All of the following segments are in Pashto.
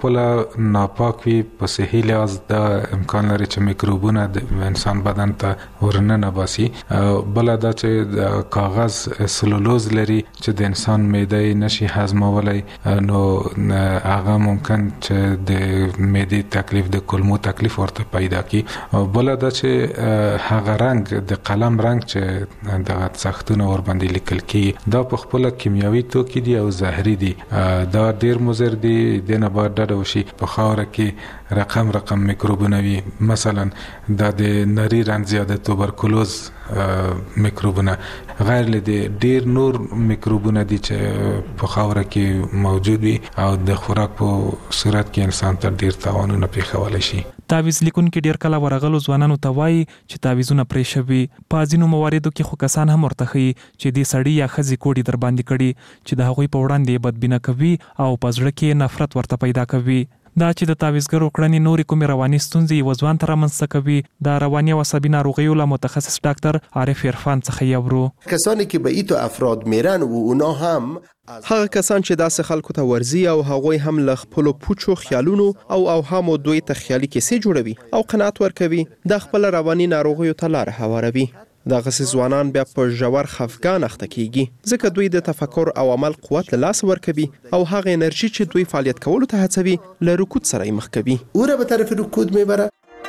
خپل ناپاک وي په صحي لحاظ د امکان لري چې میکروبونه د انسان بدن ته ورننه باسي. بل دا چې د کاغذ سلولوز لري چې د انسان معده نشي هضمولای، نو هغه ممکن چې د معدې تکلیف د کولمو تکلیف ورته پیدا کی. بل دا چې هغه رنگ د قلم رنگ چې د سختونه ور باندې لیکل کی دا په خپل کیمیاوي توکي دي او زهري دي، دا ډیر مضر دي. د نه بعد ډډه وشي په خاوره کې رقم میکروبونه وي، مثلا د نری رنځ یا د توبرکلوز میکروبونه، غیر له ډیر نور میکروبونه دي چې په خاوره کې موجود وي او د خوراک په صورت کې انسان ته ډیر تاوانونه پیښولی شي. تعویز لیکونکي ډیر کله ورغلو ځوانانو ته وایي چې تعویزونه پرې شوي. په ځینو مواردو کې خو کسان هم ورته ښیي چې دې سړي یا ښځې کوډې در باندې کړي چې د هغوی په وړاندې بدبینه کوي او په زړه کې نفرت ورته پیدا کوي. دا چې د تعویزګرو کړنې نورې کومې رواني ستونزې یوه ځوان ته رامنځته کوي، د رواني او عصبي ناروغیو له متخصص ډاکټر عارف عرفان څخه یورو. کسانی که به ایتو افراد میرن و اونا هم هغه کسان چې داسې خلکو ته ورزي او هغوی هم له خپلو پوچو خیالونو او اوهامو دوی ته خیالي کیسې جوړوي او قناعت ورکوي، د خپل رواني ناروغیو ته لاره هواروي. دغسې ځوانان بیا په ژور خفګان اخته کیږي، ځکه دوی د تفکر او عمل قوت له لاسه ورکوي او هغه انرژي چې دوی فعالیت کولو ته هڅوي له رکود سره یې مخ کوي. او را به طرف رکود میبره.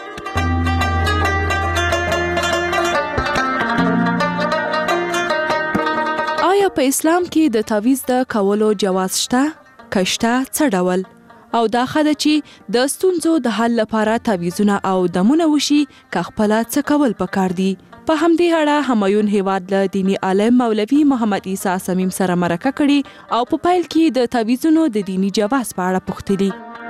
آیا په اسلام کې د تعویز د کولو جواز شته؟ کشته څه ډول؟ او دا خده چې د ستونزو د حل لپاره تعویزونه او دمونه وشي که خپله څه کول پکار دي؟ په همدې اړه همایون هیواد له دینی عالم مولوي محمد عیسی صمیم سره مرکه کړي او په پیل کې د تعویزونو د دینی جواز په اړه پوښتلي.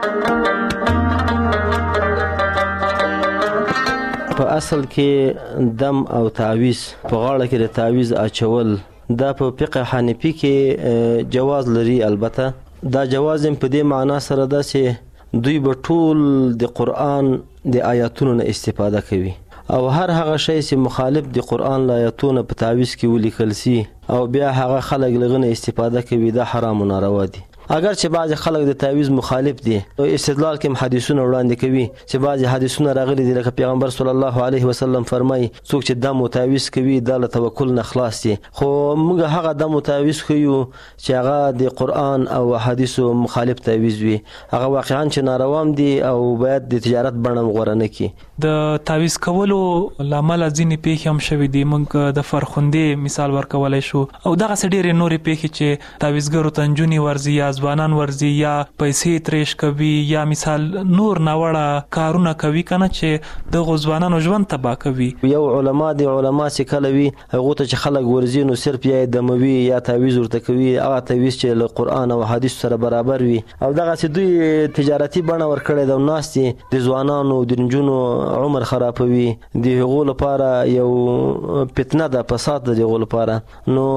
په اصل کې دم او تعویز په غاړه کې د تعویز اچول دا په فقه حنفي کې جواز لري. البته دا جواز په دې معنا سره ده چې دوی به ټول د قرآن د آیاتونو نه استفاده کوي او هر هغه شی چې مخالف د قرآن له آیاتونو په تعویز کې ولیکل سي او بیا هغه خلک لغنه استفاده کوي، دا حرام و ناروا دي. اگر چې بعض خلک د تعویز مخالف دي، استدلال کې حدیثونه وړاندې کوي چې بعض حدیثونه راغلي دي لکه پیغمبر صلی الله علیه وسلم فرمایي څوک چې دم او تعویز کوي دا له توکل نه خلاص دي. خو موږ هغه دم او تعویز کوو چې هغه د قرآن او حدیثو مخالف تعویز وي، هغه واقعا چې ناروام دي او باید د تجارت بڼه غوره نه کړي. د تعویز کولو لامل ځینې پیښې هم شوي دي، موږ د فرخندې مثال ورکولی شو او دغسې ډېرې نورې پیښې چې تعویزګرو ته نجونې ورځي یا ځوانان ورځي یا پیسې تریش کوي یا مثال نور ناوړه کارونه کوي کنه چې دغه ځوانانو ژوند تباه کوي. یو علما چې کله وي هغه ته چې خلک ورځي نو صرف یا دموي یا تعویز ورته کوي، هغه تعویز چې له قرآن او حدیث سره برابر وي او دغه چې دوی تجارتي بڼه ورکړي د ناستي د ځوانانو د نجونو عمر خرابوي، د هغو لپاره یو فتنه ده، فساد ده هغو لپاره. نو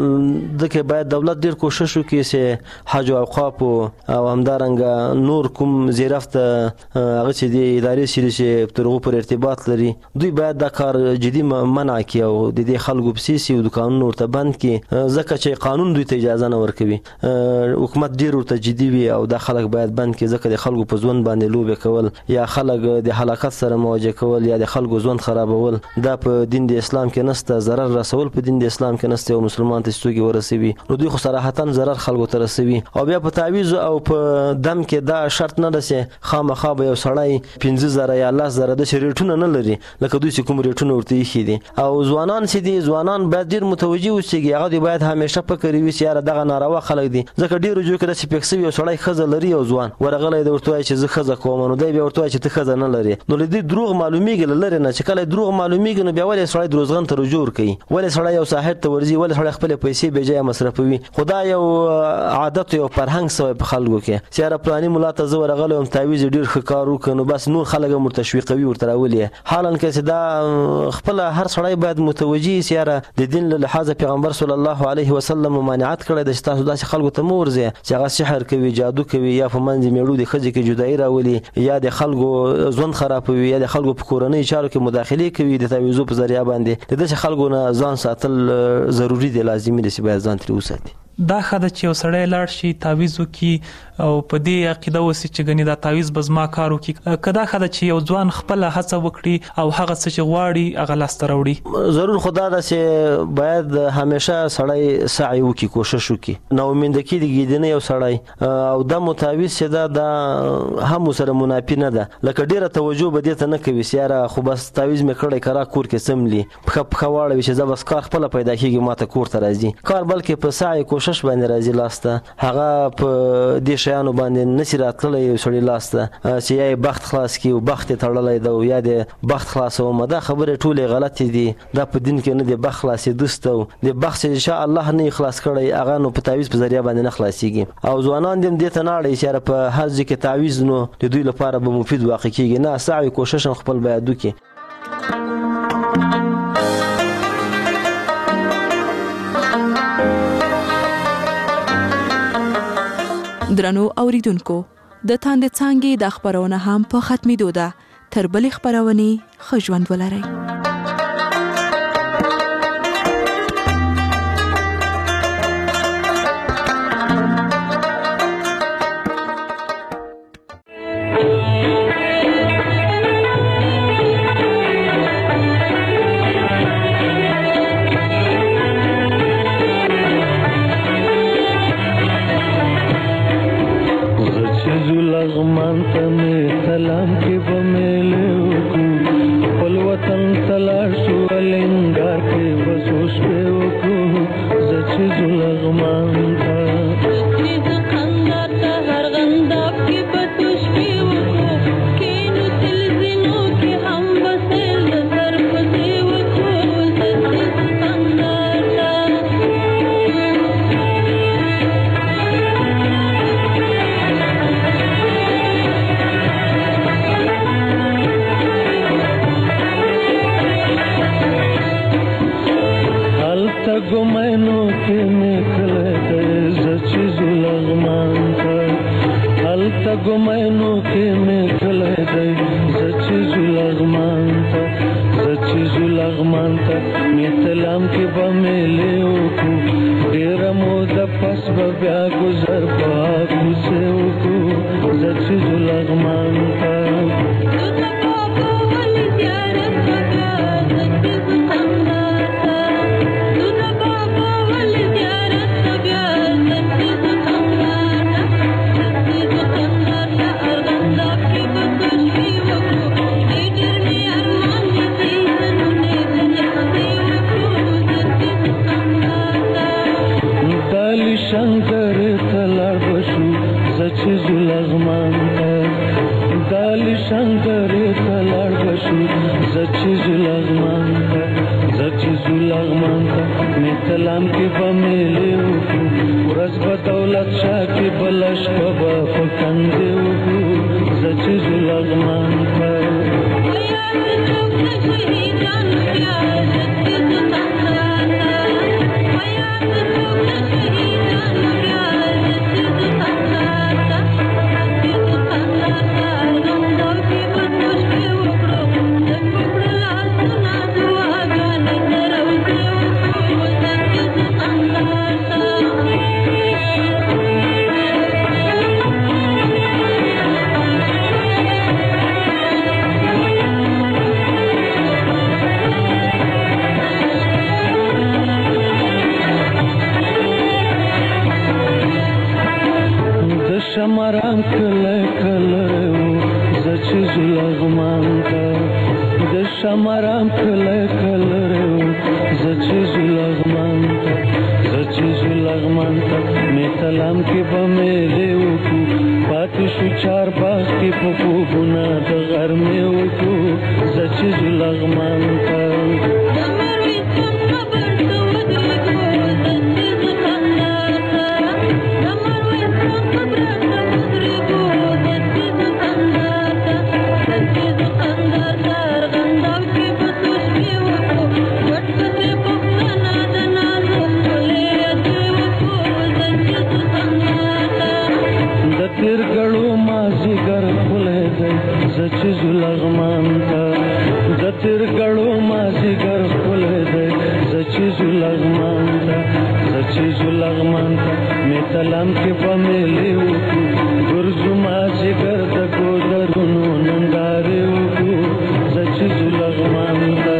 دغه باید دولت ډیر کوشش وکړي چې حج او اوقاف او همدارنګه نور کوم زیرفت هغه چې د ادارې سره چې ترغو پر ارتباط لري دوی باید دا کار جدي منع کړي او د دې خلکو بسیسي او د قانون ورته بند کړي، ځکه چې قانون دوی ته اجازه نه ورکوي. حکومت ډیر ورته جدي وي او دا خلک باید بند کړي، ځکه د خلکو په ژوند باندې لوبې کول یا خلک د هلاکت سره مواجه کول یا د خلکو ژوند خرابول دا په دین د اسلام کې نشته. ضرر رسول په دین د اسلام کې نشته او مسلمان ته ستوګي ورسوي، نو دوی خو صراحتا ضرر خلکو ته رسوي. او بیا په تعویز او په دم کې دا شرط نه ده چې خامخا به یو سړی 15,000 یا 10,000 د ریټونه نه لري لکه دوی چې کوم ریټونه ورته ایښي دي. او ځوانان چې دي ځوانان باید ډېر متوجه اوسېږي، هغه دوی باید همیشه فکر وي چې یاره دغه ناروا خلک دي، ځکه ډېرو جوړ کې داسې پېښ سوي یو سړی ښځه لري او ځوان ورغلی دی ورته وایي چې زه ښځه کوم، نو دی بیا ورته وایي چې ته ښځه نه لري، نو له دې دروغ معلومیږي له لرې نه چې کله دروغ معلومیږي نو بیا ولې سړی دروغجن ته رجوع کوي، ولې سړی یو ساحر ته ورځي، ولې سړی خپلې پیسې بې ځایه مصرفوي. خو دا یو عادت یو فرهنګ سوی په خلکو کې چې یاره پلاني ملا ته زه ورغلی وم تعویز ډېر ښه کار وکړ نو بس نور خلک هم ورته تشویقوي ورته راولي، حالا که چې دا خپله هر سړی باید متوجه سي یاره د دین له لحاظه پیغمبر صلی الله علیه وسلم ممانعت کړی ده چې تاسو داسې خلکو ته مه ورځئ چې هغه سحر کوي، جادو کوي، یا په منځ میړو د ښځې کې جدایي راولي، یا د خلکو ژوند خرابوي، یا د خلکو په کورنۍ چارو کې مداخلې کوي د تعویزو په ذریعه باندې. د داسې خلکو نه ځان ساتل ضروري دی، لازمي دی چې باید ځان ترې وساتي. دا خاله چې یو سړی لاړ شي تعویذ وکي او په دې عقیده وسی چې غنی دا تعویذ بزما کار وکي کدا خاله چې یو ځوان خپل هڅه وکړي او هغه څه چې غواړي هغه لاس ته راوړي ضرور خدا دا چې باید همیشه سړی سعی وکي کوشش وکي نو امیدکی دیږي نه یو سړی او دا متعویذ چې دا هم سره منافی نه ده لکه ډیره توجه به دې ته نه کوي سیاره خو بس تعویذ مې کړی کرا کور کې سملی په خواړه چې زبس کار خپل پیدا کیږي ماته کور ته راځي کار بلکې په سعی کوشش باندې راځي لاسته هغه په دې شیانو باندې نسی راتللی یو سړی لاسته چې یې بخت خلاص کی او بخت تړلای دا یا دې بخت خلاصو مده خبره ټوله غلطه دي دا په دین کې نه دی بخت خلاصې دوستو د بخت ان شاء الله نه خلاص کړی هغه نو په تعویذ په ذریعہ باندې نه خلاصيږي او ځوانان دې ته ناړي چې په هر ځکه تعویذ نو د دوی لپاره به مفید واقع کیږي نه سعی کوشش خپل باید وکړي درنو اوریدونکو د تاند څنګه د خبرونه هم په ختمېدو ده تر بلې خبرونې ښه ژوند ولرئ زچې زلغمان ته مې سلام کې په ملي وکړو ګرځو ما چې ګرځه کو درونو نندارې وکړو زچې زلغمان ته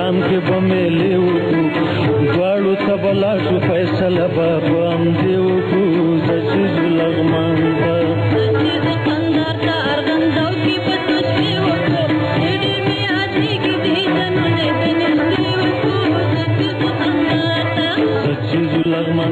فیصله به هم دی وکړو